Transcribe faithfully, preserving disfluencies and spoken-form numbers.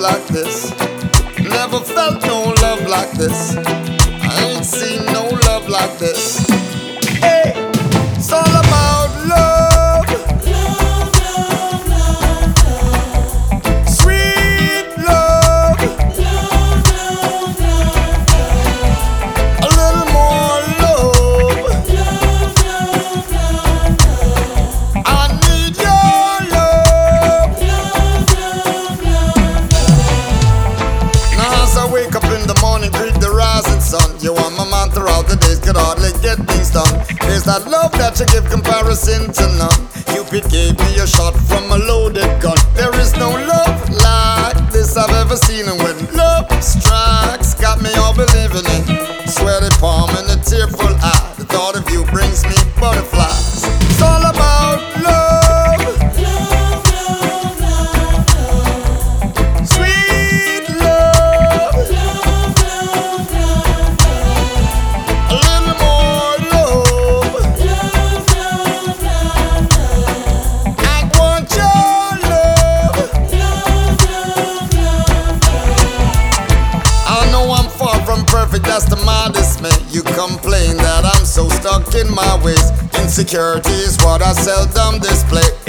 like this. Never felt no love like this. I ain't seen no love like this. Hey, it's all about love. Love, love, love, love. Sweet love. Love, love, love, love. A little more love. Love, love, love, love. I need your love. Love, love, love, love. Now as I wake up in the morning, greet the rising sun. You are my man throughout the days, could hardly get things done. There's that love that you give comparison to none. Cupid gave me a shot from a loaded gun. There is no love like this I've ever seen. And when love strikes, got me all believing in. Sweaty palm and a tearful eye. The thought of you brings me butterflies. It's all about love. Love, love, love, love. Sweet love. Love, love, love, love. A little more love. Love, love, love, love. I want your love. Love, love, love, love. I know I'm far from perfect, that's to my dismay. You complain that I'm so stuck in my ways. Insecurity is what I seldom display.